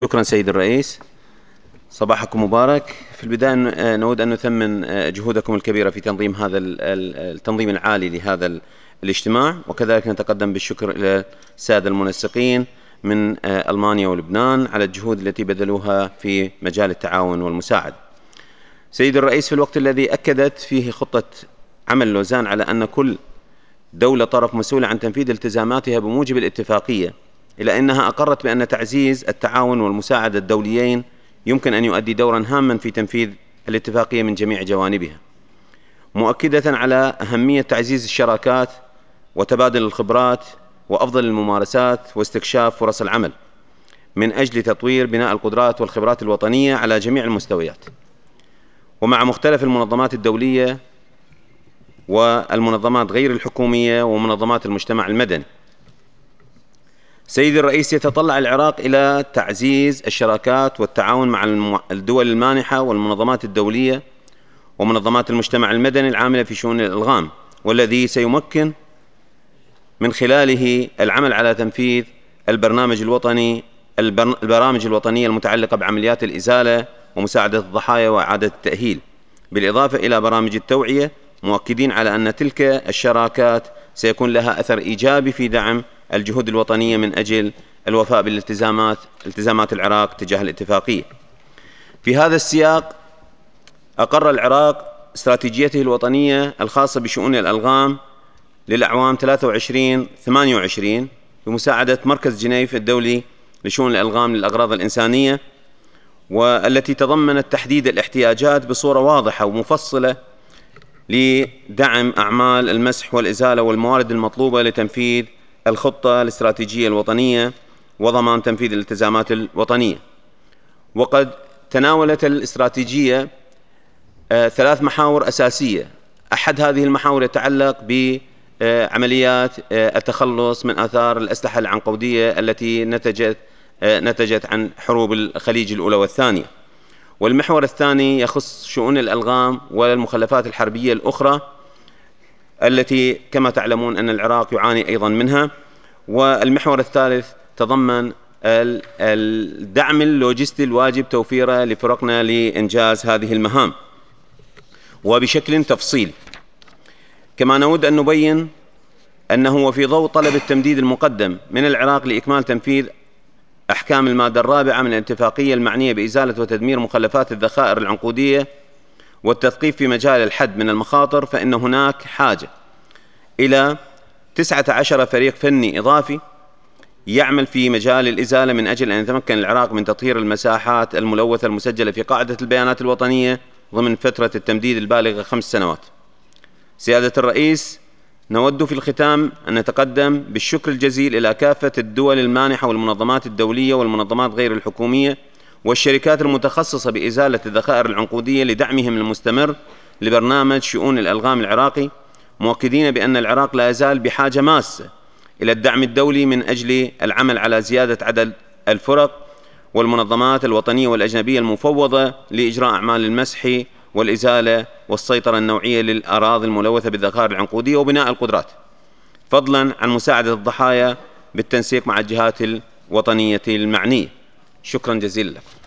شكرا سيد الرئيس. صباحكم مبارك. في البداية نود أن نثمن جهودكم الكبيرة في تنظيم هذا التنظيم العالي لهذا الاجتماع، وكذلك نتقدم بالشكر إلى السادة المنسقين من ألمانيا ولبنان على الجهود التي بذلوها في مجال التعاون والمساعدة. سيد الرئيس، في الوقت الذي أكدت فيه خطة عمل لوزان على أن كل دولة طرف مسؤولة عن تنفيذ التزاماتها بموجب الاتفاقية، إلى أنها أقرت بأن تعزيز التعاون والمساعدة الدوليين يمكن أن يؤدي دورا هاما في تنفيذ الاتفاقية من جميع جوانبها، مؤكدة على أهمية تعزيز الشراكات وتبادل الخبرات وأفضل الممارسات واستكشاف فرص العمل من أجل تطوير بناء القدرات والخبرات الوطنية على جميع المستويات، ومع مختلف المنظمات الدولية والمنظمات غير الحكومية ومنظمات المجتمع المدني. سيدي الرئيس، يتطلع العراق إلى تعزيز الشراكات والتعاون مع الدول المانحة والمنظمات الدولية ومنظمات المجتمع المدني العاملة في شؤون الإلغام، والذي سيمكن من خلاله العمل على تنفيذ البرامج الوطنية المتعلقة بعمليات الإزالة ومساعدة الضحايا وإعادة التأهيل، بالإضافة إلى برامج التوعية، مؤكدين على أن تلك الشراكات سيكون لها أثر إيجابي في دعم الجهود الوطنية من أجل الوفاء بالالتزامات العراق تجاه الاتفاقية. في هذا السياق، أقر العراق استراتيجيته الوطنية الخاصة بشؤون الألغام للأعوام 23-28 بمساعدة مركز جنيف الدولي لشؤون الألغام للأغراض الإنسانية، والتي تضمنت تحديد الاحتياجات بصورة واضحة ومفصلة لدعم أعمال المسح والإزالة والموارد المطلوبة لتنفيذ الخطة الاستراتيجية الوطنية وضمان تنفيذ الالتزامات الوطنية. وقد تناولت الاستراتيجية 3 محاور أساسية. أحد هذه المحاور يتعلق بعمليات التخلص من آثار الأسلحة العنقودية التي نتجت عن حروب الخليج الأولى والثانية، والمحور الثاني يخص شؤون الألغام والمخلفات الحربية الأخرى التي كما تعلمون أن العراق يعاني أيضا منها، والمحور الثالث تضمن الدعم اللوجستي الواجب توفيره لفرقنا لإنجاز هذه المهام وبشكل تفصيلي. كما نود أن نبين أنه وفي ضوء طلب التمديد المقدم من العراق لإكمال تنفيذ أحكام المادة الرابعة من الاتفاقية المعنية بإزالة وتدمير مخلفات الذخائر العنقودية والتثقيف في مجال الحد من المخاطر، فإن هناك حاجة إلى 19 فريق فني إضافي يعمل في مجال الإزالة من أجل أن يتمكن العراق من تطهير المساحات الملوثة المسجلة في قاعدة البيانات الوطنية ضمن فترة التمديد البالغة 5 سنوات. سيادة الرئيس، نود في الختام أن نتقدم بالشكر الجزيل إلى كافة الدول المانحة والمنظمات الدولية والمنظمات غير الحكومية والشركات المتخصصة بإزالة الذخائر العنقودية لدعمهم المستمر لبرنامج شؤون الألغام العراقي، مؤكدين بأن العراق لا يزال بحاجة ماسة إلى الدعم الدولي من أجل العمل على زيادة عدد الفرق والمنظمات الوطنية والأجنبية المفوضة لإجراء أعمال المسح والإزالة والسيطرة النوعية للأراضي الملوثة بالذخائر العنقودية وبناء القدرات، فضلا عن مساعدة الضحايا بالتنسيق مع الجهات الوطنية المعنية. شكرا جزيلا لكم.